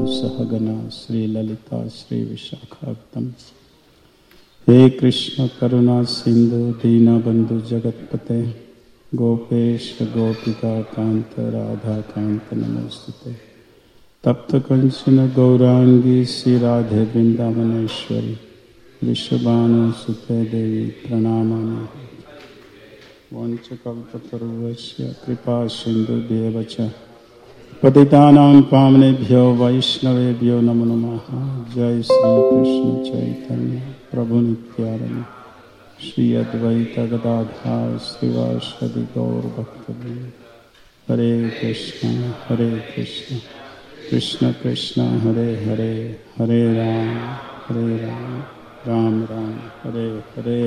सहगना श्रीललिता श्रीविशाखाब्दम्। हे कृष्ण करुणा सिंधु दीनबंधु जगत्पते गोपेश गोपिका कांत राधा कांत नमोस्तुते। तप्त कंचन गौरांगी श्री राधे वृंदावनेश्वरी विश्वभानुसुते देवी प्रणमामि। वंशकल्पतरुश्च कृपा सिन्धुभ्येव च पतितानां पावनेभ्यो वैष्णवेभ्यो नमो नमः। जय श्री कृष्ण चैतन्य प्रभु नित्यानंद श्री अद्वैत गदाधर श्रीवासदि गौर भक्तवृंद। हरे कृष्ण कृष्ण कृष्ण हरे हरे, हरे राम राम राम हरे हरे।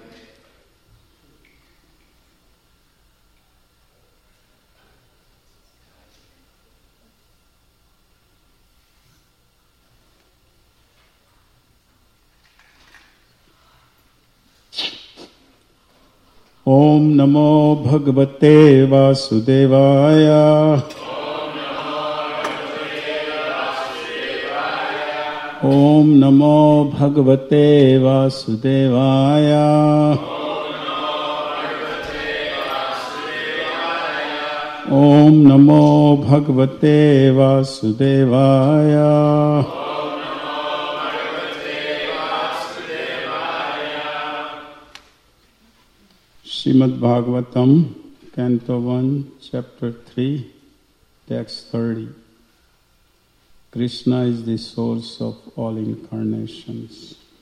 ओम नमो भगवते वासुदेवाय। ओम नमो भगवते वासुदेवाय। ओम नमो भगवते वासुदेवाय। Srimad Bhagavatam, Canto 1, Chapter 3, Text 30. Krishna is the source of all incarnations.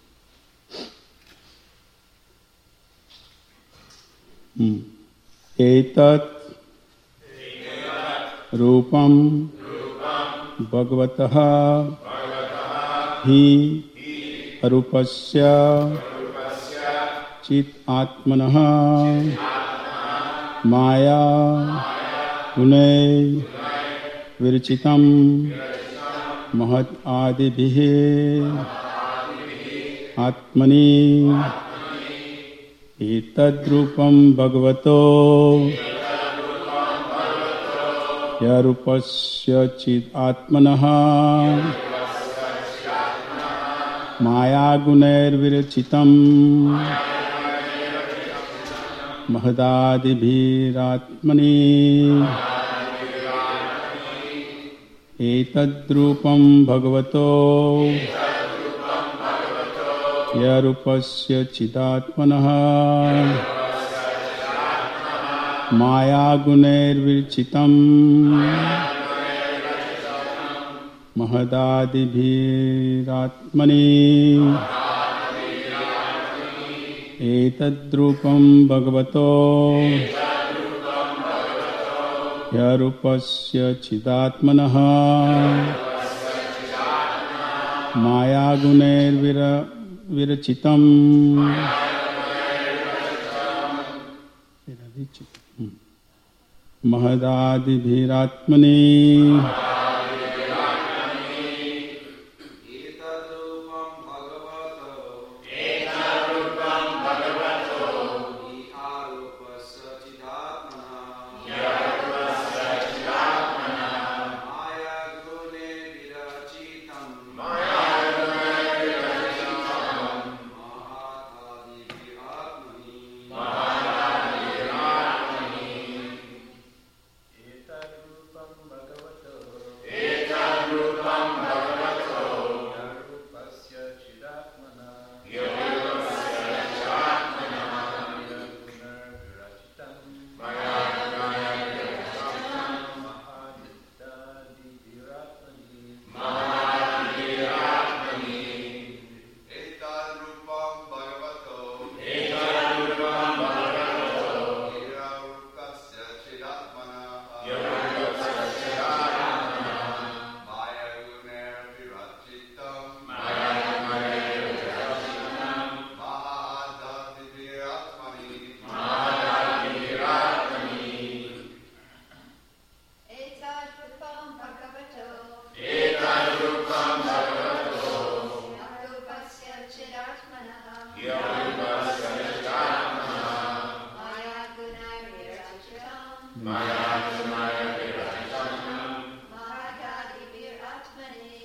Etat Rupam Bhagavataha Hi Arupasya चित आत्मनः माया गुणै विरचितं महत् आदिभिः आत्मनि एतद्रूपं भगवतो यरूपस्य चित आत्मनः माया गुणैर्विरचितं महदादिभिरात्मनि एतद्रूपं भगवतो यरूपस्य चिदात्मनः माया गुणैर्विरचितं महदादिभिरात्मनि एतद्रूपं भगवतो यरूपस्य चिदात्मनः माया गुणैर्विरचितं महदादिभिरात्मनि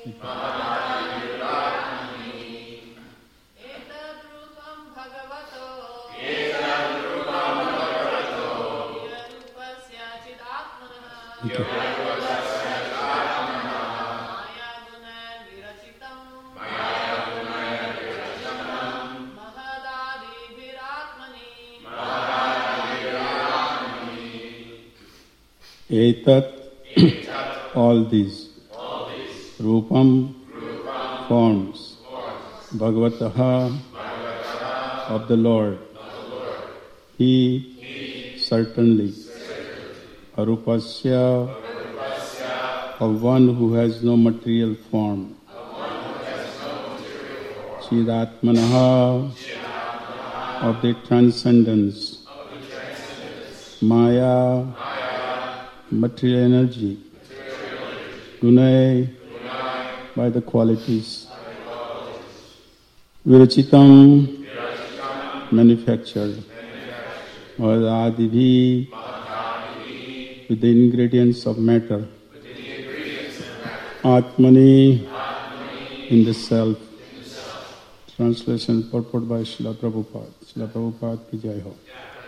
Etat, all these, Rupam, forms, Bhagavataha, of the Lord. He, certainly, Arupasya, of one who has no material form. Chidatmanaha, of the transcendence. Maya, material energy. Gunai, by the qualities. Virachitam, manufactured. Adibhi, with the ingredients of matter. Atmani, in the self. Translation purport by Srila Prabhupada. Srila Prabhupada ki jai ho.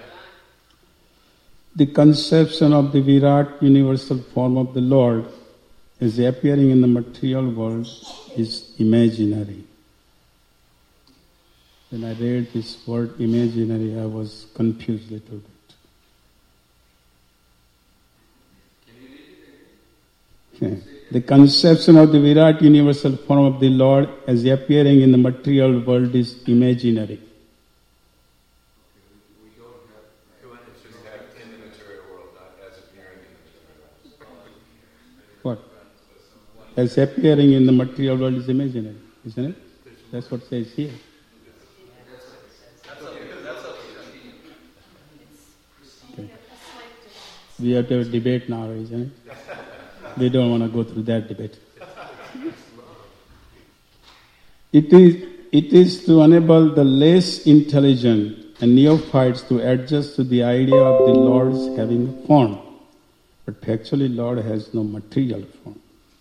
The conception of the Virat universal form of the Lord as appearing in the material world is imaginary. When I read this word imaginary, I was confused a little bit. Okay. The conception of the Virat universal form of the Lord as appearing in the material world is imaginary. What? As appearing in the material world is imaginary, isn't it? That's what it says here. Okay. We have to have a debate now, isn't it? We don't want to go through that debate. It is to enable the less intelligent and neophytes to adjust to the idea of the Lord's having a form. But actually Lord has no material form.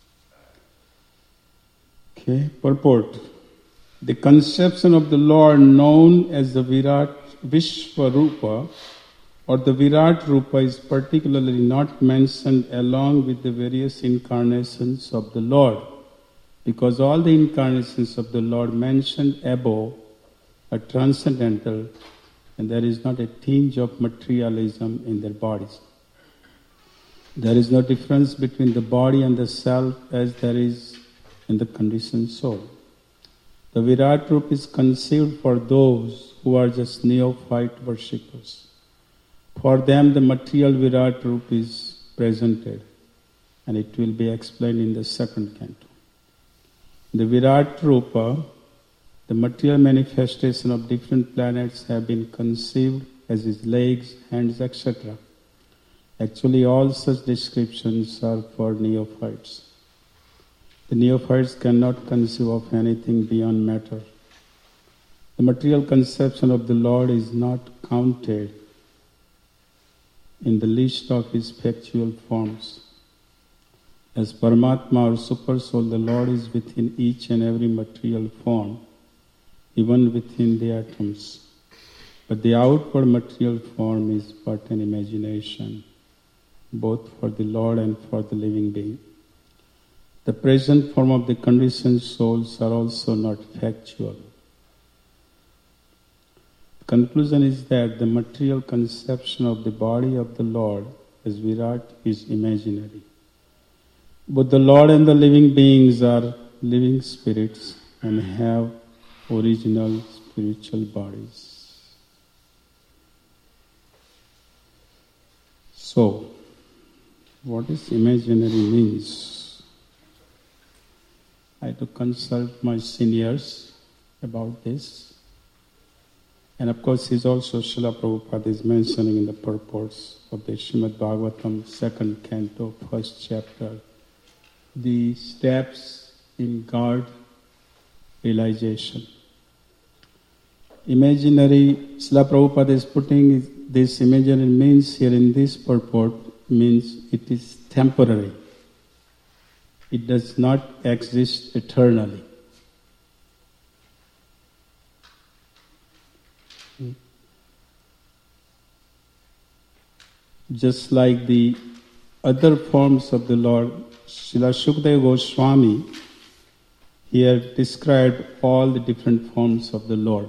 Okay, purport. The conception of the Lord known as the Virat Vishwarupa or the Virat Rupa is particularly not mentioned along with the various incarnations of the Lord, because all the incarnations of the Lord mentioned above are transcendental and there is not a tinge of materialism in their bodies. There is no difference between the body and the self as there is in the conditioned soul. The Virat Rupa is conceived for those who are just neophyte worshippers. For them the material Virat Rupa is presented and it will be explained in the second canto. The Virat Rupa, the material manifestation of different planets have been conceived as his legs, hands, etc. Actually all such descriptions are for neophytes. The neophytes cannot conceive of anything beyond matter. The material conception of the Lord is not counted in the list of his factual forms. As Paramatma or Super Soul, the Lord is within each and every material form, even within the atoms. But the outward material form is but an imagination, both for the Lord and for the living being. The present form of the conditioned souls are also not factual. Conclusion is that the material conception of the body of the Lord as Virat is imaginary. Both the Lord and the living beings are living spirits and have original spiritual bodies. So, what is imaginary means? I had to consult my seniors about this. And of course, is also Srila Prabhupada is mentioning in the purports of the Srimad Bhagavatam, second canto, first chapter, the steps in God realization. Imaginary, Srila Prabhupada is putting this imaginary means here in this purport, means it is temporary. it does not exist eternally. Just like the other forms of the Lord, Srila Shukadeva Goswami here described all the different forms of the Lord.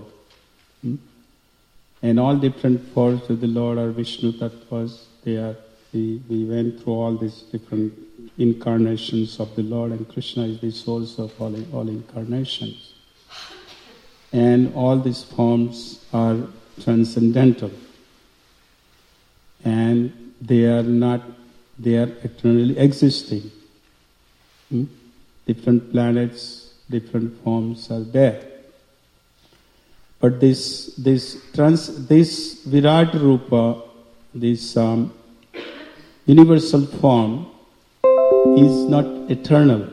And all different forms of the Lord are Vishnu Tattvas. We went through all these different incarnations of the Lord, and Krishna is the source of all incarnations. And all these forms are transcendental. And they are eternally existing. Different planets, different forms are there. But this Virat Rupa, this universal form, is not eternal.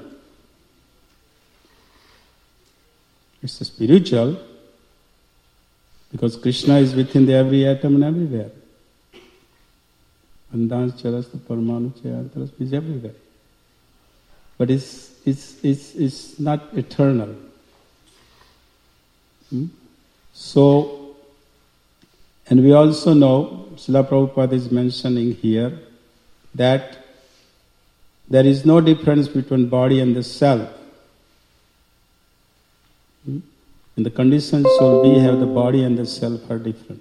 It's a spiritual, because Krishna is within every atom and everywhere. Andans Charasta Parmanu Chayantaras is everywhere. But it's not eternal. So, and we also know, Srila Prabhupada is mentioning here, that there is no difference between body and the self. In the conditioned soul, we have the body and the self are different.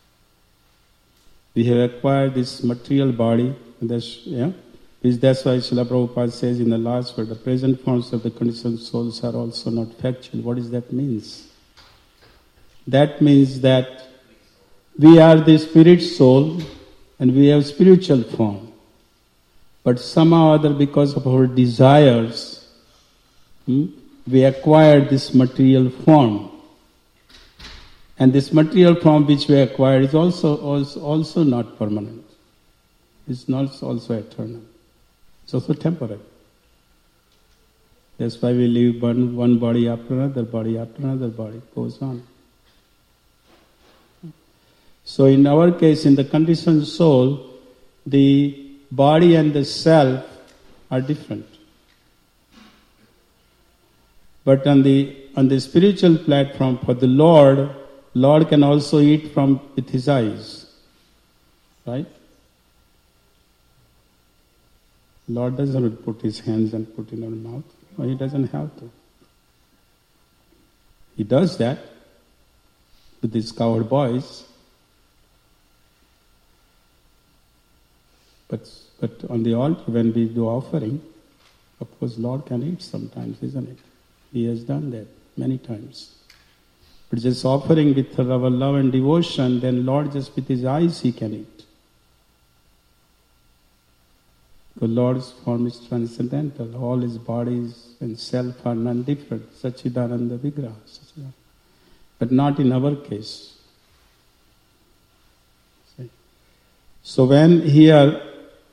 We have acquired this material body, that's why Srila Prabhupada says in the last word, the present forms of the conditioned souls are also not factual. What does that mean? That means that we are the spirit soul and we have spiritual form. But somehow or other, because of our desires, we acquired this material form. And this material form which we acquired is also not permanent. It's not also eternal. It's also temporary. That's why we live one body after another body after another body. It goes on. So in our case, in the conditioned soul, the body and the self are different. But on the spiritual platform, for the Lord can also eat with his eyes. Right? Lord doesn't put his hands and put in our mouth. No, he doesn't have to. He does that with his cowherd boys. But on the altar, when we do offering, of course, Lord can eat sometimes, isn't it? He has done that many times. But just offering with our love and devotion, then Lord just with his eyes he can eat. The Lord's form is transcendental. All his bodies and self are non-different. Sachidananda Vigraha. But not in our case. So when here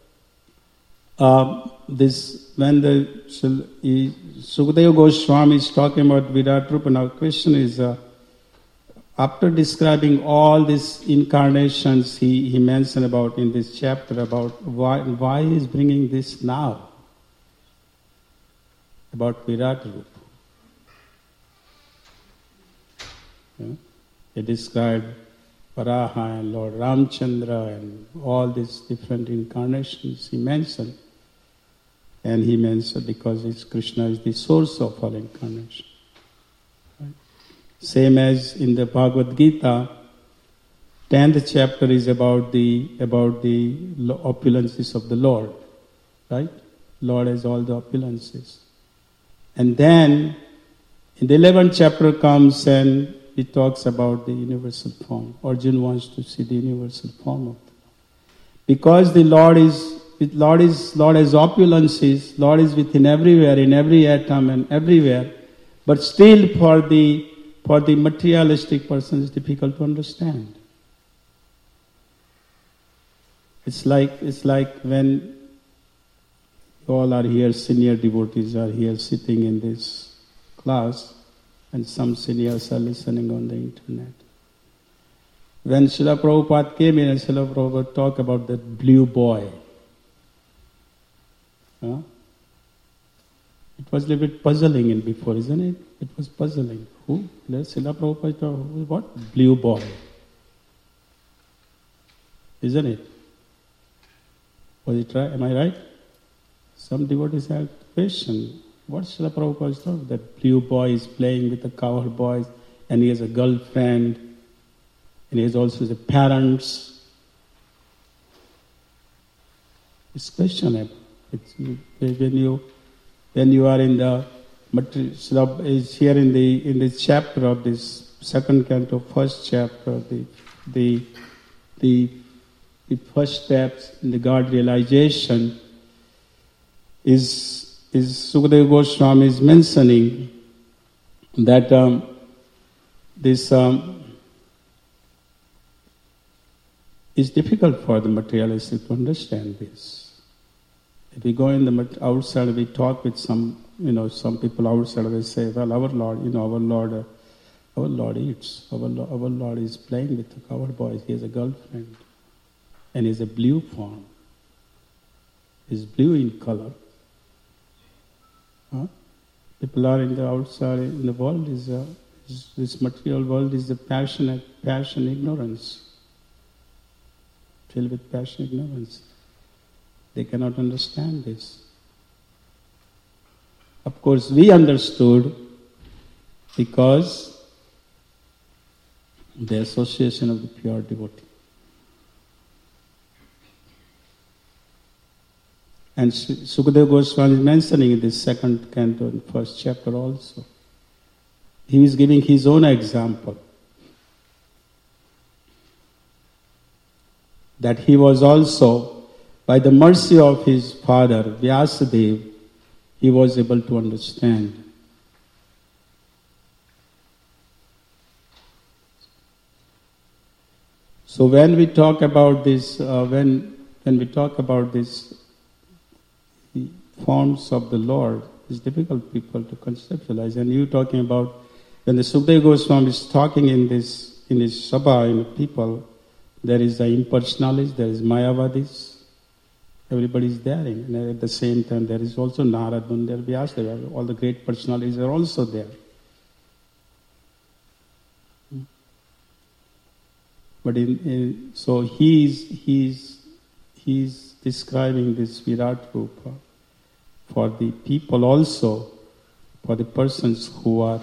Sukadeva Goswami is talking about Virat Rupa, now the question is, after describing all these incarnations he mentioned about in this chapter, about why he is bringing this now, about Virat Rupa. He described Varaha and Lord Ramchandra and all these different incarnations he mentioned. And he mentioned because Krishna is the source of all incarnation. Right? Same as in the Bhagavad Gita, 10th chapter is about the opulences of the Lord. Right? Lord has all the opulences. And then in the 11th chapter comes and it talks about the universal form. Arjuna wants to see the universal form of the Lord. Because the Lord has opulences, Lord is within everywhere, in every atom and everywhere. But still for the materialistic person it's difficult to understand. It's like when you all are here, senior devotees are here sitting in this class, and some seniors are listening on the internet. When Srila Prabhupada came in and Srila Prabhupada talked about that blue boy, It was a little bit puzzling in before, isn't it? It was puzzling. Who? Srila Prabhupada, what? Blue boy. Isn't it? Was it right? Am I right? Some devotees had question. What Srila Prabhupada is talking? That blue boy is playing with the cowboys and he has a girlfriend and he has also his parents. It's questionable. It's, when you are in the material, is here in this chapter of this second canto, first chapter, the first steps in the God realization is Sukadeva Goswami is mentioning that this is difficult for the materialist to understand this. If we go in the outside, we talk with some people outside, they say, well, our Lord eats. Our Lord is playing with the cowboys. He has a girlfriend. And he has a blue form. He's blue in color. Huh? People are in the outside, in the world, this material world is a passion, ignorance. Filled with passion, ignorance. They cannot understand this. Of course, we understood because the association of the pure devotee. And Sukadeva Goswami is mentioning in this second canto, in first chapter also. He is giving his own example. That he was also, by the mercy of his father, Vyasadeva, he was able to understand. So when we talk about this, when we talk about this, the forms of the Lord, it's difficult people to conceptualize. And you talking about when the Sukadeva Goswami is talking in his sabha, in people, there is the impersonalists, there is Mayavadis. Everybody is there, and at the same time there is also Narad, there Vyasa, all the great personalities are also there. But so he's describing this Virat Rupa for the people also, for the persons who are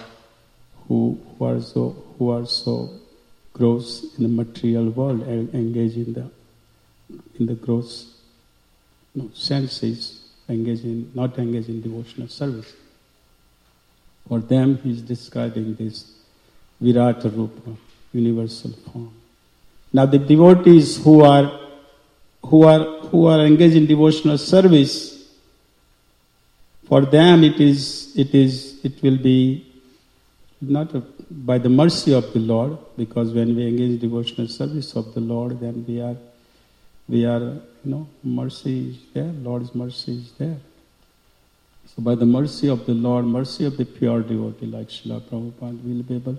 so gross in the material world and engage in the gross senses, not engage in devotional service. For them, he is describing this Virat Rupa, universal form. Now, the devotees who are engaged in devotional service, for them it will be not by the mercy of the Lord, because when we engage in devotional service of the Lord, then we are mercy is there, Lord's mercy is there. So by the mercy of the Lord, mercy of the pure devotee like Srila Prabhupada, we'll be able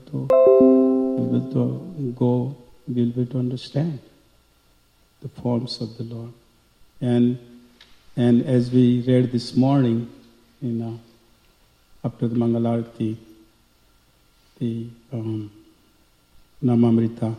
to understand the forms of the Lord. And as we read this morning, after the Mangalarti, the Namamrita,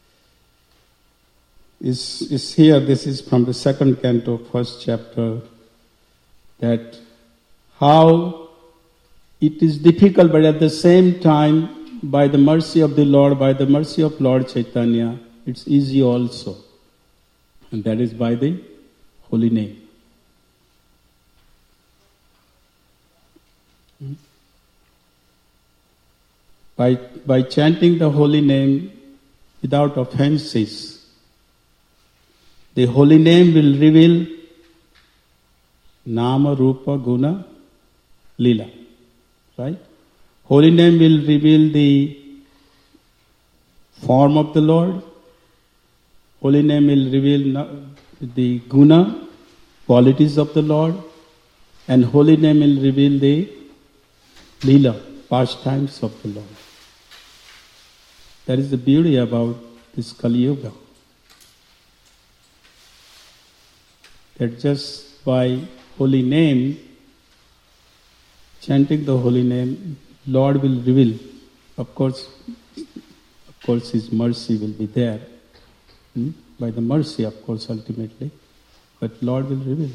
is here. This is from the second canto, first chapter, that how it is difficult, but at the same time, by the mercy of the Lord, by the mercy of Lord Chaitanya, it's easy also. And that is by the holy name. By chanting the holy name without offenses, the holy name will reveal Nama, Rupa, Guna, Lila. Right? Holy name will reveal the form of the Lord. Holy name will reveal the Guna, qualities of the Lord. And holy name will reveal the Lila, pastimes of the Lord. That is the beauty about this Kali Yuga. That just by holy name, chanting the holy name, Lord will reveal. Of course, His mercy will be there. By the mercy, of course, ultimately. But Lord will reveal.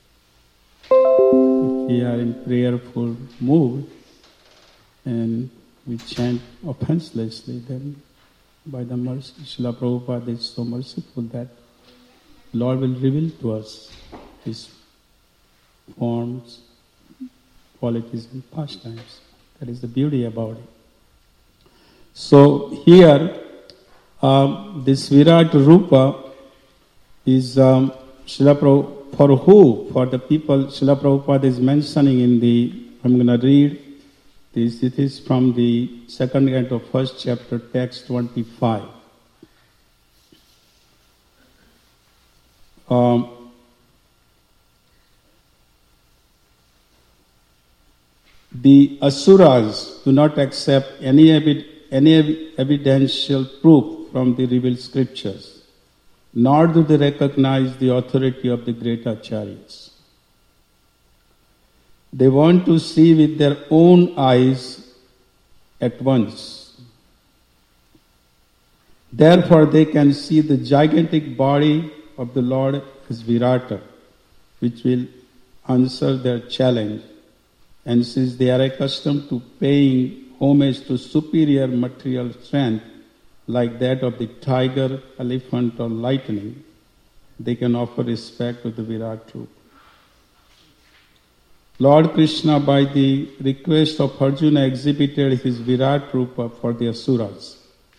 If we are in prayerful mood and we chant offenselessly, then by the mercy, Srila Prabhupada is so merciful that Lord will reveal to us His forms, qualities and pastimes. That is the beauty about it. So here, this Virat Rupa is Srila Prabhupada, for who? For the people Srila Prabhupada is mentioning in the, I'm going to read this. It is from the second canto, first chapter, text 25. The Asuras do not accept any evidential proof from the revealed scriptures, nor do they recognize the authority of the great acharyas. They want to see with their own eyes at once. Therefore, they can see the gigantic body of the Lord as Virata, which will answer their challenge. And since they are accustomed to paying homage to superior material strength, like that of the tiger, elephant, or lightning, they can offer respect to the Virat Rupa. Lord Krishna, by the request of Arjuna, exhibited his Virat Rupa for the Asuras.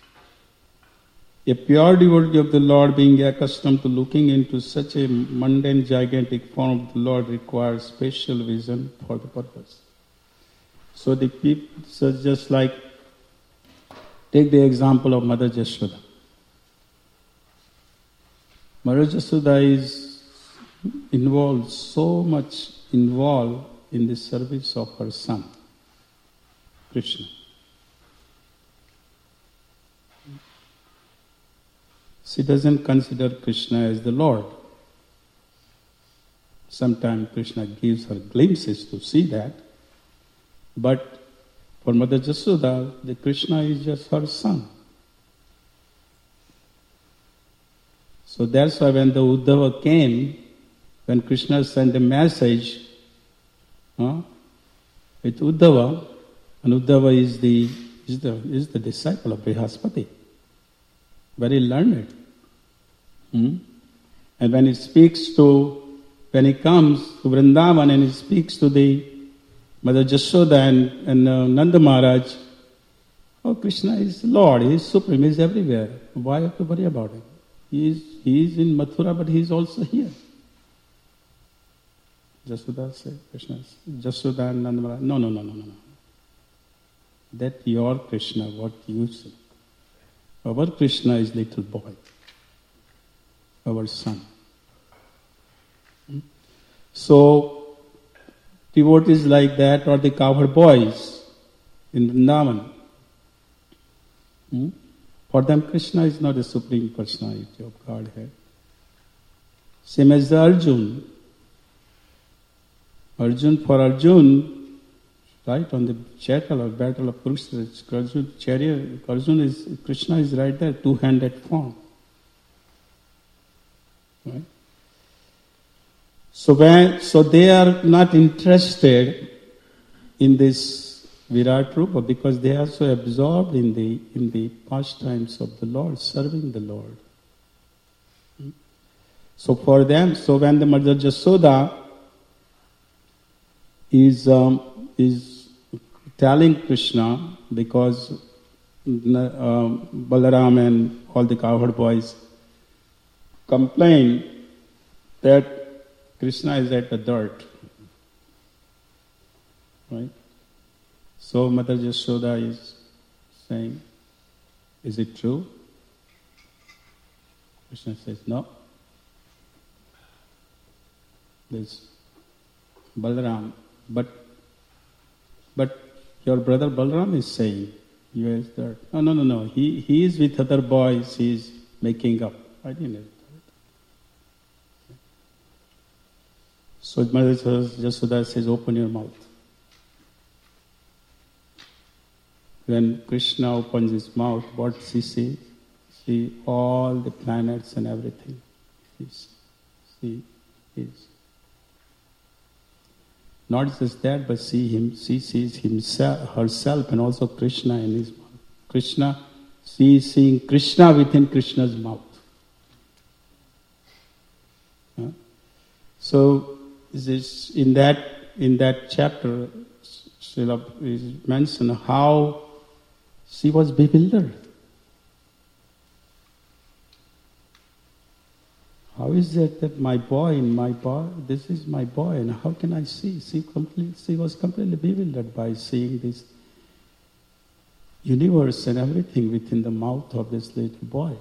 A pure devotee of the Lord, being accustomed to looking into such a mundane, gigantic form of the Lord, requires special vision for the purpose. So the people, so just like, take the example of Mother Jashoda. Mother Jashoda is so much involved in the service of her son, Krishna. She doesn't consider Krishna as the Lord. Sometimes Krishna gives her glimpses to see that, but for Mother Jashoda, the Krishna is just her son. So that's why when the Uddhava came, when Krishna sent a message with Uddhava, and Uddhava is the disciple of Brihaspati, very learned. And when he comes to Vrindavan and he speaks to the Mother Jashoda and Nanda Maharaj, oh, Krishna is Lord, He is supreme, He is everywhere. Why have to worry about Him? He is in Mathura, but He is also here. Jashoda said, Krishna, Jashoda and Nanda Maharaj, no. That your Krishna, what you say. Our Krishna is little boy, our son. So, devotees like that are the cowherd boys in Vrindavan. For them, Krishna is not a supreme personality of Godhead. Same as Arjun. For Arjun, right, on the battle of Kurukshetra, Krishna is right there, two-handed form. Right? So they are not interested in this Virat Rupa because they are so absorbed in the pastimes of the Lord, serving the Lord. So for them, when the Mother Jashoda is telling Krishna, because Balaram and all the cowherd boys complain that Krishna is at the dirt. Right? So Mother Jashoda is saying, is it true? Krishna says, no. There's Balaram. But your brother Balaram is saying, you is dirt. No. He is with other boys, he is making up. I didn't know. So Mother Jashoda says, open your mouth. when Krishna opens his mouth, what she sees? See all the planets and everything. She is. Not just that, but she sees herself and also Krishna in his mouth. She is seeing Krishna within Krishna's mouth. So this, in that chapter, Srila is mentioned how she was bewildered. How is it that this is my boy, and how can I see? She was completely bewildered by seeing this universe and everything within the mouth of this little boy.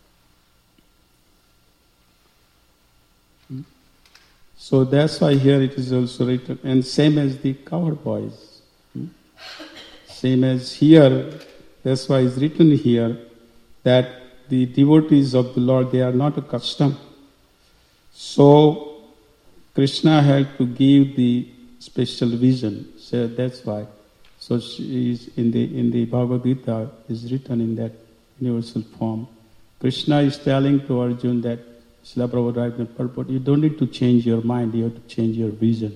So that's why here it is also written, and same as the cowboys. Same as here, that's why it's written here that the devotees of the Lord, they are not accustomed. So Krishna had to give the special vision. So that's why. So she is in the Bhagavad Gita is written in that universal form. Krishna is telling to Arjuna that Srila Prabhupada writes in purport, you don't need to change your mind, you have to change your vision.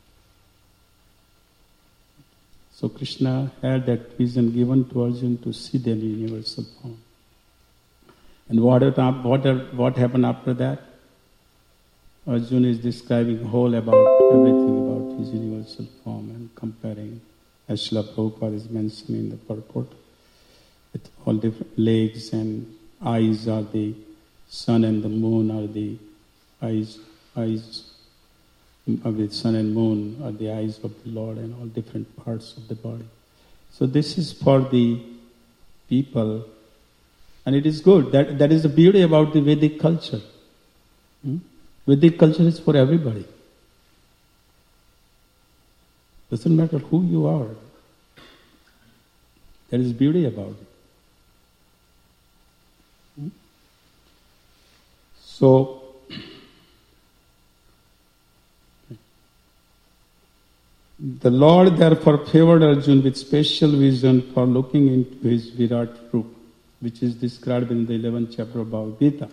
So Krishna had that vision given to Arjuna to see the universal form. And what happened after that? Arjuna is describing whole about everything about his universal form and comparing, as Srila Prabhupada is mentioning in the purport, with all different legs and eyes are the sun and the moon are the eyes of the sun and moon are the eyes of the Lord and all different parts of the body. So this is for the people, and it is good. That is the beauty about the Vedic culture. Vedic culture is for everybody. Doesn't matter who you are. There is beauty about it. So, the Lord therefore favored Arjuna with special vision for looking into his Virat Rupa, which is described in the 11th chapter of Bhagavad Gita.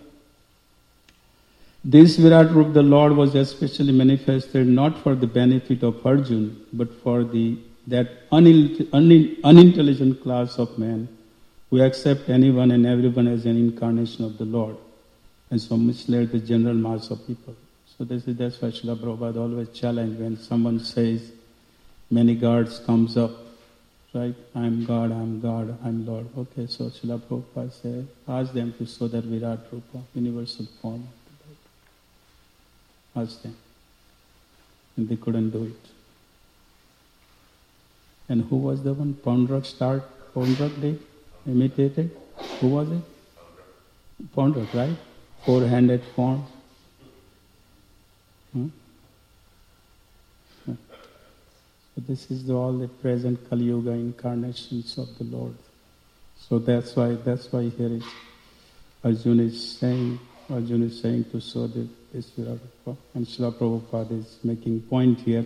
This Virat Rupa, the Lord was especially manifested not for the benefit of Arjuna, but for that unintelligent class of men who accept anyone and everyone as an incarnation of the Lord, and so misled the general mass of people. So that's why Srila Prabhupada always challenged when someone says, many gods comes up, right? I'm God, I'm Lord. Okay, so Srila Prabhupada said, ask them to show that Virat Rupa, universal form. Ask them. And they couldn't do it. And who was the one? Paundrak did? Imitated? Who was it? Paundrak, right? Four-handed form. So this is all the present Kali Yuga incarnations of the Lord. So that's why here is Arjuna is saying to show this Virat Rupa, and Srila Prabhupada is making point here.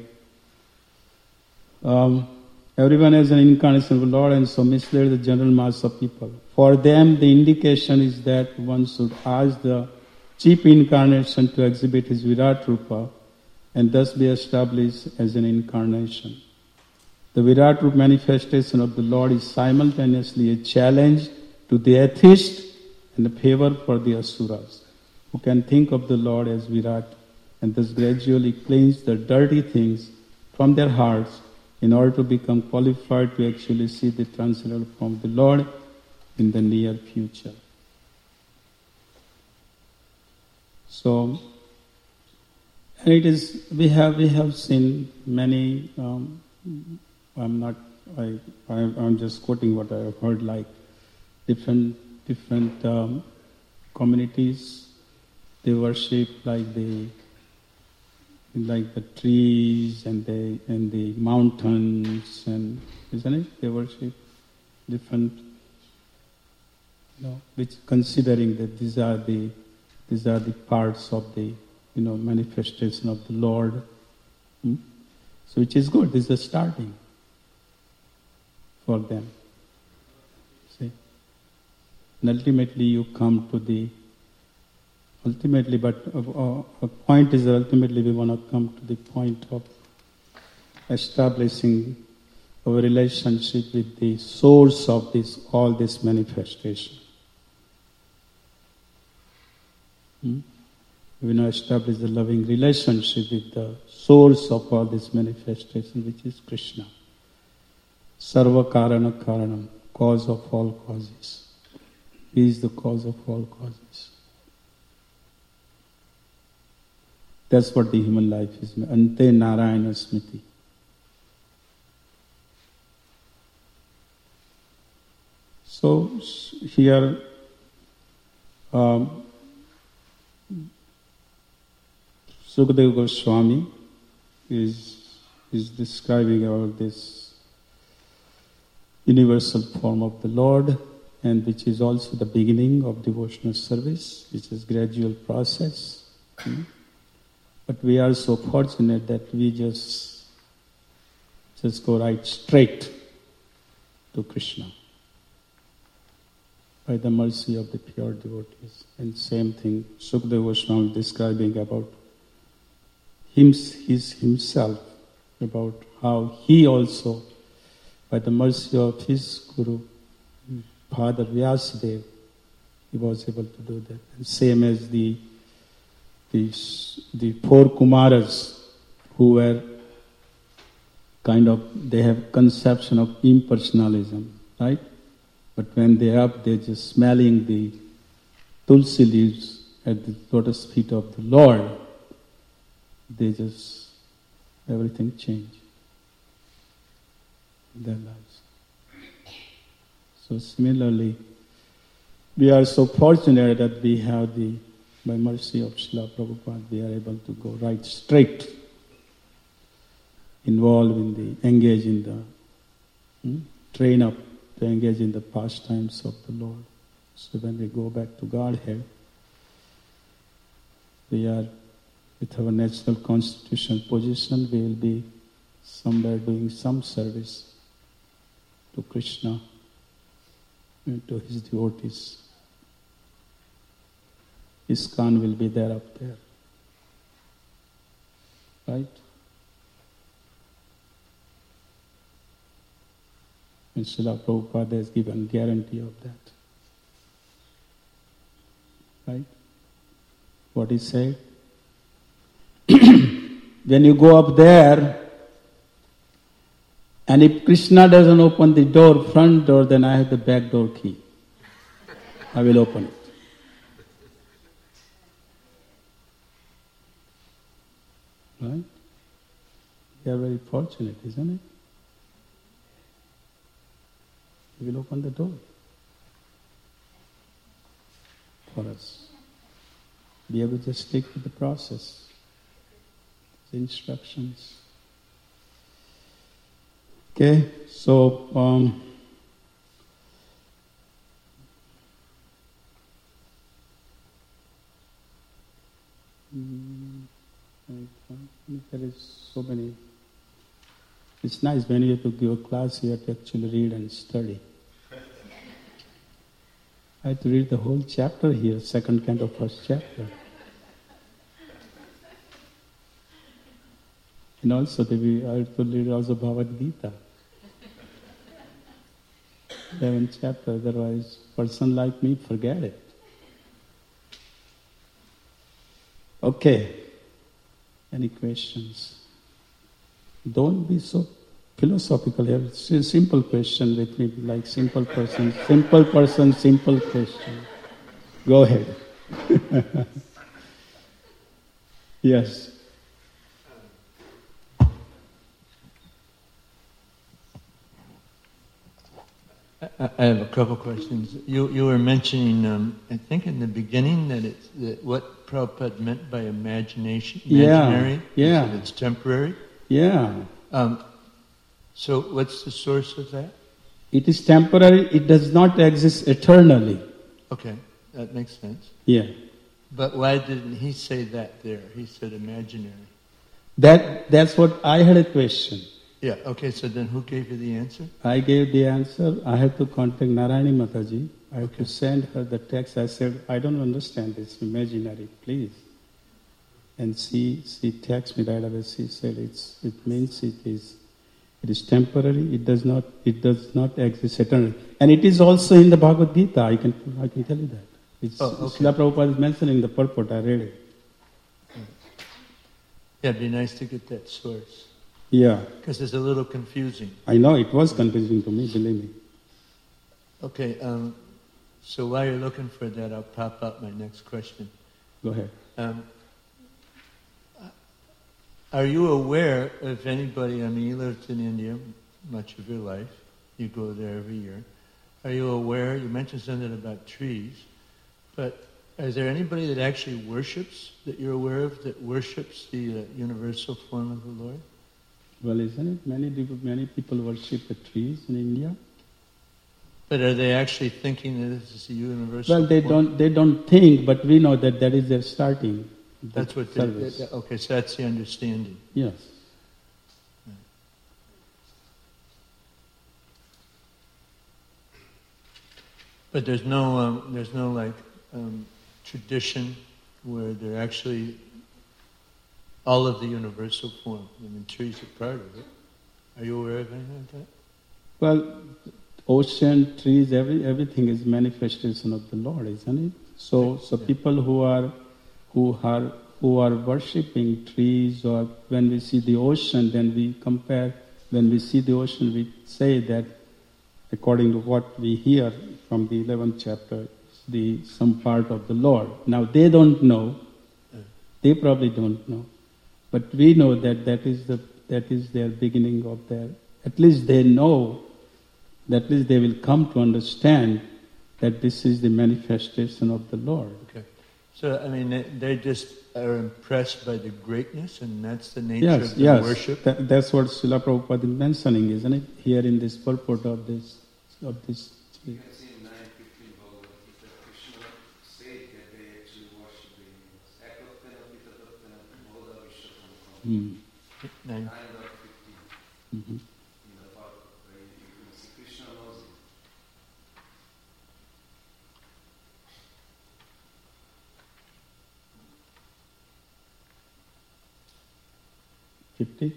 Everyone has an incarnation of the Lord, and so misled the general mass of people. For them, the indication is that one should ask the chief incarnation to exhibit his Virat Rupa, and thus be established as an incarnation. The Virat Rupa manifestation of the Lord is simultaneously a challenge to the atheist and a favor for the asuras, who can think of the Lord as Virat and thus gradually cleanse the dirty things from their hearts in order to become qualified to actually see the transcendental form of the Lord in the near future. So, and it is, we have seen many, I'm just quoting what I have heard, like different communities, they worship like the trees and the mountains, and isn't it? They worship different, which considering that these are the parts of the manifestation of the Lord. So which is good. This is the starting for them. And ultimately you come to the ultimately, but a point is that ultimately we want to come to the point of establishing our relationship with the source of all this manifestation. We want to establish a loving relationship with the source of all this manifestation, which is Krishna. Sarva Karana Karanam, cause of all causes. He is the cause of all causes. That's what the human life is. Ante Narayana Smriti. So here Sukadeva Goswami is describing about this universal form of the Lord, and which is also the beginning of devotional service, which is gradual process. But we are so fortunate that we just go right straight to Krishna by the mercy of the pure devotees. And same thing, Sukadeva Goswami describing about himself, about how he also, by the mercy of his Guru, Father Vyasadeva, he was able to do that. And same as the four Kumaras, who were they have conception of impersonalism, right? But when they are up, they're just smelling the tulsi leaves at the lotus feet of the Lord. Everything changed in their lives. So similarly, we are so fortunate that we have by mercy of Srila Prabhupada, we are able to go right straight, engage in the, train up to engage in the pastimes of the Lord. So when we go back to Godhead, we are, with our natural constitutional position, we will be somewhere doing some service to Krishna and to his devotees. ISKCON will be there up there. Right? And Srila Prabhupada has given guarantee of that. Right? What he said? When you go up there, and if Krishna doesn't open the door, front door, then I have the back door key. I will open it. Right? We are very fortunate, isn't it? He will open the door for us. We have to just stick with the process, the instructions. Okay, so there is so many. It's nice when you have to give a class, you have to actually read and study. I had to read the whole chapter here, second canto, first chapter. And also, I had to read also Bhagavad Gita. 11th chapter, otherwise, person like me, forget it. Okay. Any questions? Don't be so philosophical here. It's a simple question with me, like simple person, simple question. Go ahead. Yes. I have a couple questions. You were mentioning, I think in the beginning, that what Prabhupada meant by imaginary. Yeah. That it's temporary. Yeah. So what's the source of that? It is temporary. It does not exist eternally. Okay, that makes sense. Yeah. But why didn't he say that there? He said imaginary. That's what I had a question. Yeah, okay, so then who gave you the answer? I gave the answer. I had to contact Narayani Mataji. I have to send her the text. I said, I don't understand this imaginary, please. And she texted me right away. She said it means it is temporary. It does not exist eternally. And it is also in the Bhagavad Gita. I can tell you that. It's Srila Prabhupada is mentioning the purport. I read it. Yeah, it'd be nice to get that source. Yeah. Because it's a little confusing. I know, it was confusing to me, believe me. Okay, so while you're looking for that, I'll pop up my next question. Go ahead. Are you aware of anybody, you lived in India much of your life, you go there every year. Are you aware, you mentioned something about trees, but is there anybody that actually worships, that you're aware of, that worships the universal form of the Lord? Well, isn't it? Many people worship the trees in India. But are they actually thinking that this is the universal form? Well, they don't think, but we know that is their starting. That's what service. Okay, so that's the understanding. Yes. Right. But there's no tradition where they're actually all of the universal form. Trees are part of it. Are you aware of anything like that? Well, ocean, trees, everything is manifestation of the Lord, isn't it? So people who are worshipping trees, or when we see the ocean, then we compare. When we see the ocean, we say that according to what we hear from the 11th chapter, it's some part of the Lord. Now they don't know. They probably don't know, but we know that is their beginning of their. At least they know. At least they will come to understand that this is the manifestation of the Lord. Okay. So, they just are impressed by the greatness, and that's the nature of the worship? That's what Srila Prabhupada is mentioning, isn't it? Here in this purport of this. You can see in 9:15 Bhagavad Gita, Krishna said that they actually worship the universe. Ekatena Pitatatena Moda Vishwatam. 9:15. Mm-hmm. In the part where you can see Krishna knows it. $15.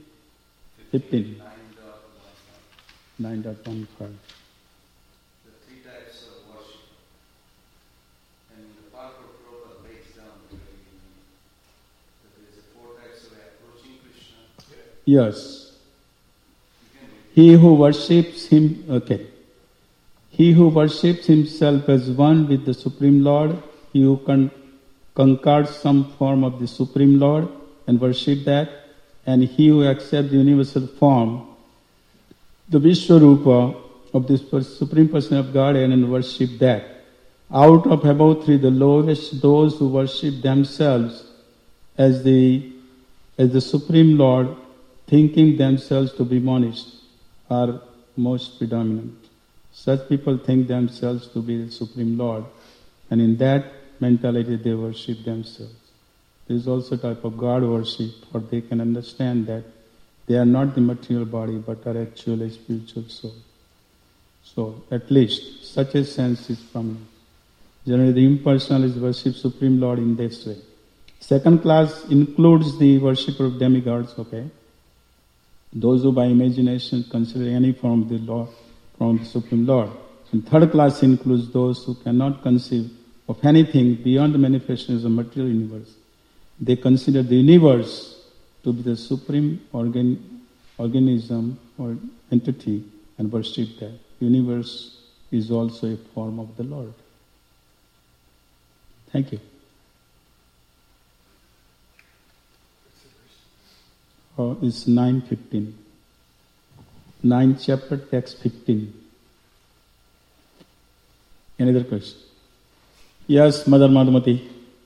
9.15. The three types of worship. And the Parker Prabhupada breaks down that there is 4 types of approaching Krishna. Yes. He who worships himself as one with the Supreme Lord, he who conquers some form of the Supreme Lord and worship that, and he who accepts the universal form, the Vishwarupa of this Supreme Person of Godhead, and worship that. Out of above 3, the lowest, those who worship themselves as the Supreme Lord, thinking themselves to be monist, are most predominant. Such people think themselves to be the Supreme Lord, and in that mentality they worship themselves. There is also a type of God worship, for they can understand that they are not the material body but are actually a spiritual soul. So, at least, such a sense is prominent. Generally, the impersonalists worship Supreme Lord in this way. Second class includes the worshipper of demigods, okay? Those who by imagination consider any form of the Lord, from the Supreme Lord. And third class includes those who cannot conceive of anything beyond the manifestations of the material universe. They consider the universe to be the supreme organism or entity and worship that. Universe is also a form of the Lord. Thank you. It's 9:15. 9th chapter, text 15. Any other question? Yes, Mother Madhumati.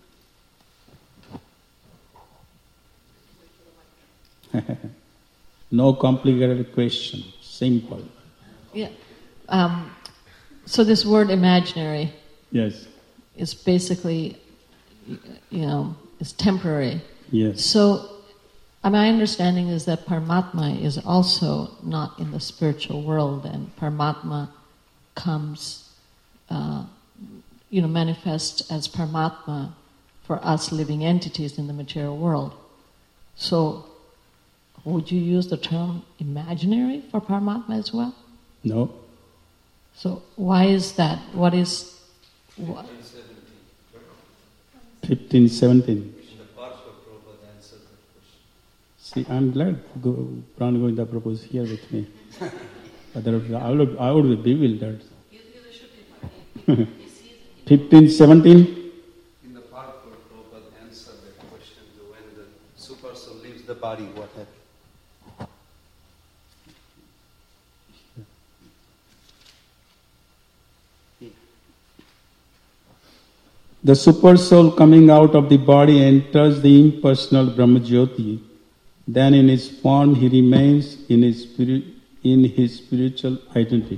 No complicated question. Simple. Yeah. So this word imaginary. Yes. Is basically, is temporary. Yes. So, my understanding is that Paramatma is also not in the spiritual world, and Paramatma comes manifest as Paramatma for us living entities in the material world. So, would you use the term imaginary for Paramatma as well? No. So, why is that? What is... 1517. The part of Prabhupada answered that question. See, I'm glad Pran Govinda Prabhu is here with me. Otherwise, I would be bewildered. 1517. In the part where Prabhupada answered that question, when the super soul leaves the body, what happens? The super soul coming out of the body enters the impersonal Brahmajyoti. Then in his form he remains in his spiritual identity.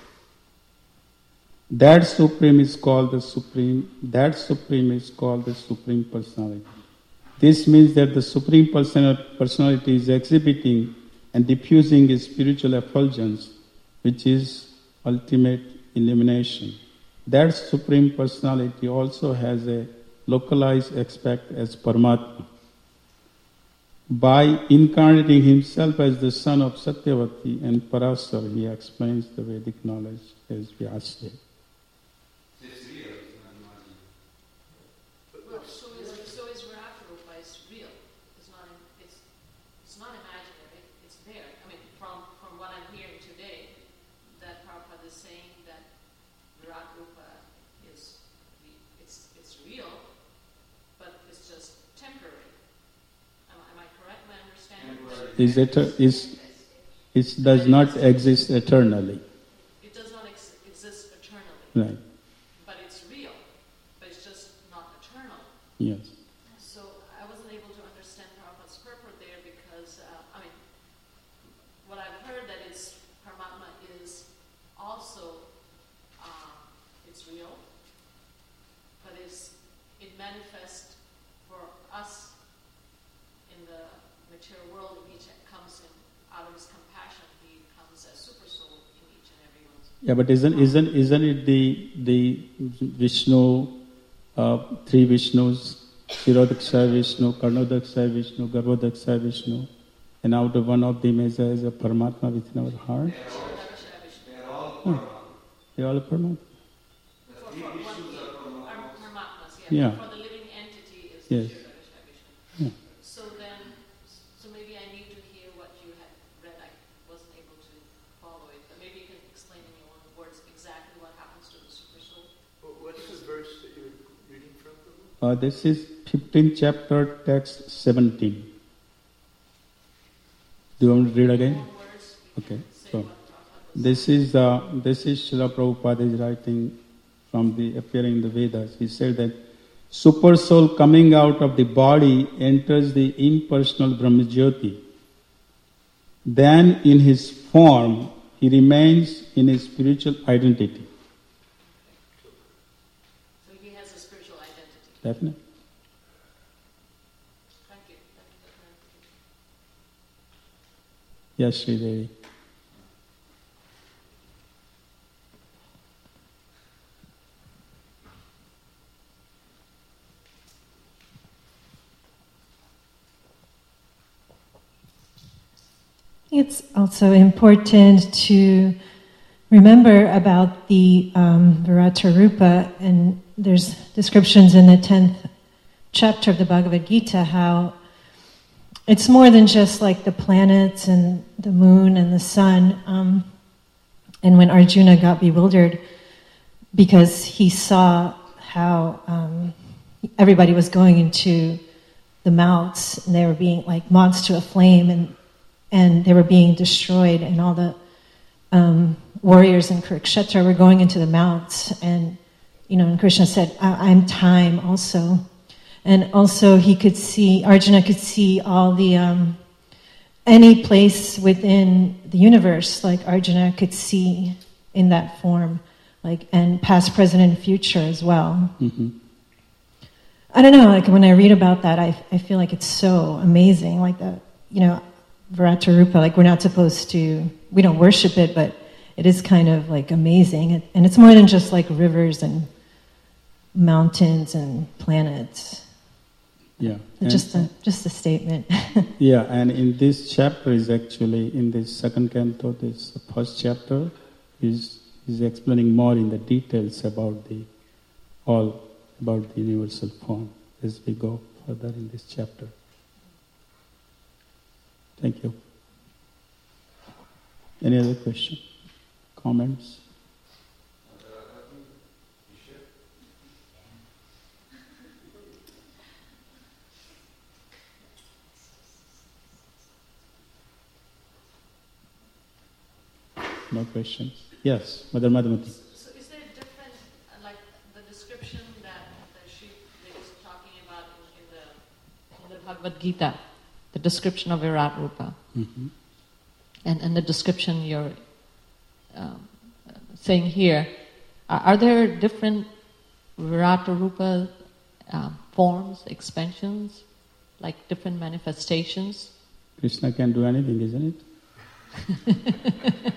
That supreme is called the supreme. That supreme is called the supreme personality. This means that the supreme personality is exhibiting and diffusing his spiritual effulgence, which is ultimate illumination. That supreme personality also has a localized aspect as Paramatma. By incarnating himself as the son of Satyavati and Parasar, he explains the Vedic knowledge as Vyasa. It's real, it's not imaginary. Well, so is Virata-rupa is real. It's not imaginary. It's there. I mean, from what I'm hearing today, that Prabhupada is saying that Virata-rupa is it's real, but it's just temporary. Am I correct? My understanding? It does not exist eternally. It does not exist eternally. Right. But it's real. But it's just not eternal. Yes. So I wasn't able to understand Prabhupada's purport there because, what I've heard that is Paramatma is also, it's real, but it manifests for us in the material world. Each comes in out of his compassion. He comes as super soul in each and every one. Yeah, but isn't it the Vishnu, three Vishnus, Shirodaksha Vishnu, Karnodaksha Vishnu, Garbhodaksha Vishnu, and out of one of them is a Paramatma within our heart? They are all Paramatma. They are all Paramatma. The three Vishnus are Paramatmas. Paramatmas, Yeah. For the living entity is Yes. Vishnu. Yeah. So maybe I need to hear what you had read. I wasn't able to follow it, but maybe you can explain in your own words exactly what happens to the super soul. What is the verse that you're reading from, Prabhu? This is 15th chapter, text 17. Do you want to read again? Own words, you Okay, can say so what Prabhupada was this is Srila Prabhupada is writing from the appearing in the Vedas. He said that super soul coming out of the body enters the impersonal Brahmajyoti. Then in his form he remains in his spiritual identity. So he has a spiritual identity. Definitely. Thank you. Thank you for clarification. Yes, Sri Devi. It's also important to remember about the Virata-rupa, and there's descriptions in the 10th chapter of the Bhagavad Gita how it's more than just like the planets and the moon and the sun. And when Arjuna got bewildered because he saw how everybody was going into the mouths and they were being like moths to a flame, and they were being destroyed, and all the warriors in Kurukshetra were going into the mouths, and and Krishna said, "I'm time also," and also Arjuna could see all the any place within the universe, like Arjuna could see in that form, like and past, present, and future as well. Mm-hmm. I don't know, like when I read about that, I feel like it's so amazing, like the Virata-rupa, like we don't worship it, but it is kind of like amazing. And it's more than just like rivers and mountains and planets. Yeah. Just a statement. Yeah, and in this chapter is actually, in this second canto, this first chapter is explaining more in the details about the universal form as we go further in this chapter. Thank you. Any other question? Comments? No questions? Yes, Mother Madhumati. So is there a different, like the description that she was talking about in the Bhagavad Gita, the description of Virat Rupa, Mm-hmm. and the description you're saying here, are there different Virat Rupa forms, expansions, like different manifestations? Krishna can do anything, isn't it?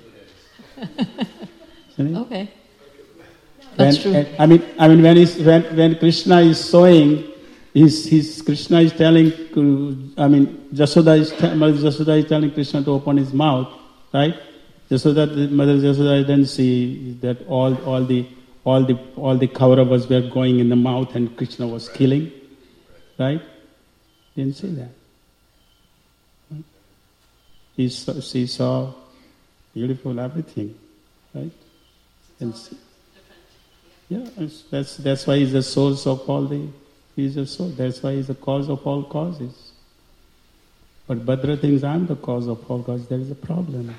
Okay, that's true. I mean, when Krishna is showing, Krishna is telling, Jasoda is telling Krishna to open his mouth, right? Mother Jasoda didn't see that all the Kauravas were going in the mouth and Krishna was killing, right? Didn't see that. She saw beautiful everything, right? And that's why he's the source of all he's the source. That's why he's the cause of all causes. But Bhadra thinks I'm the cause of all causes. There is a problem.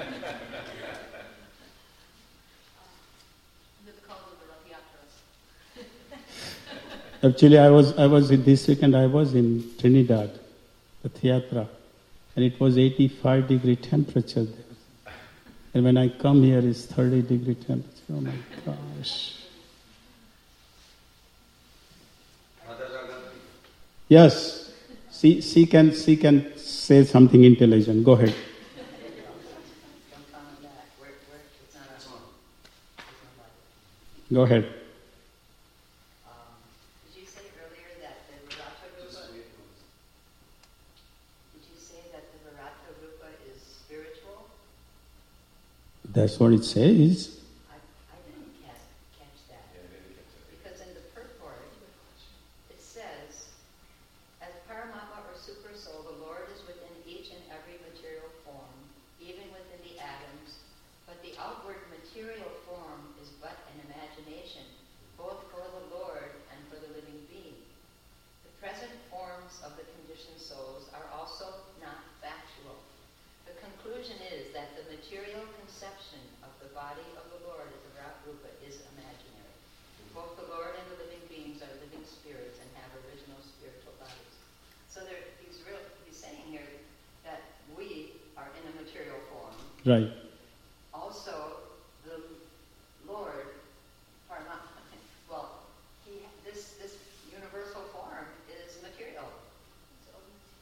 Actually, I was in this weekend. I was in Trinidad, the theatra, and it was 85-degree temperature there. And when I come here, it's 30-degree temperature. Oh my gosh! Yes, she can say something intelligent. Go ahead. Go ahead. Did you say earlier that the Virata Rupa? Did you say that the Virata Rupa is spiritual? That's what it says. I didn't catch that. Because in the purport, it says, as Paramatma or Super Soul, the Lord is within each and every material form, even within the atoms, but the outward material form is but an imagination, both for the Lord and for the living being. The present forms of the conditioned souls are also not factual. The conclusion is that the material conception of the body of the Lord as a Virat Rupa is imaginary. Both the Lord and the living beings are living spirits and have original spiritual bodies. So he's saying here that we are in a material form. Right. Also, the Lord, this universal form is material. So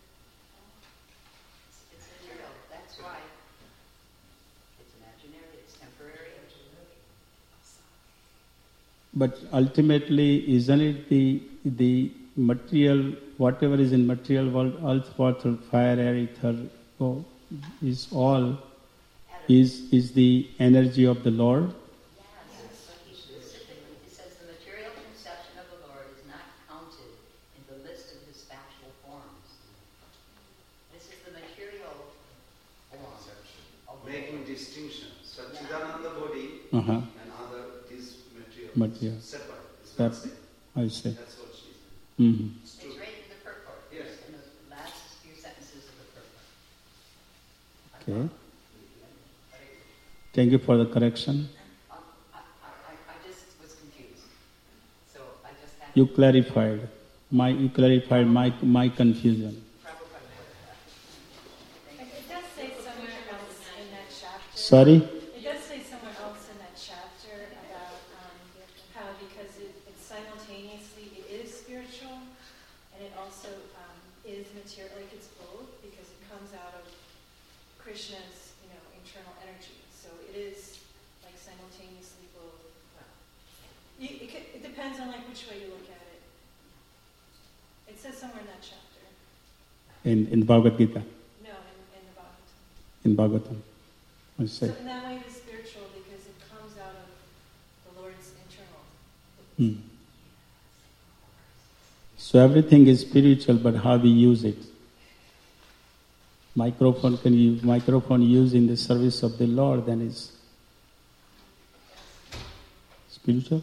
it's material. That's why it's imaginary, it's temporary. But ultimately, isn't it the material, whatever is in material world, earth, water, fire, air, ether, is all is the energy of the Lord? Yes, but he specifically, he says the material conception of the Lord is not counted in the list of his factual forms. This is the material form of the Making Lord. distinction. Satchidananda body Uh-huh. and other is material. Material. Separate. It's not same. I see. That's what she's saying. Mm-hmm. It's It's true. right in the purport. Yes. In the last few sentences of the purport. Okay. Thank you for the correction. I just was confused. So I just had You clarified my confusion. Prabhupada. It does say somewhere else in that chapter. Sorry? It does say somewhere else in that chapter about how because it's simultaneously it is spiritual and it also is material, like it's both because it comes out of Krishna's internal energy. So it is like simultaneously both. It depends on like which way you look at it. It says somewhere in that chapter. In Bhagavad Gita, No, in the Bhagavatam. in Bhagavatam. I So say. in that way it is spiritual because it comes out of the Lord's internal. Hmm. So everything is spiritual, but how we use it. Microphone used in the service of the Lord, then is spiritual,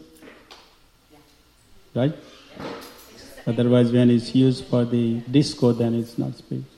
right? Otherwise, when it's used for the disco, then it's not spiritual.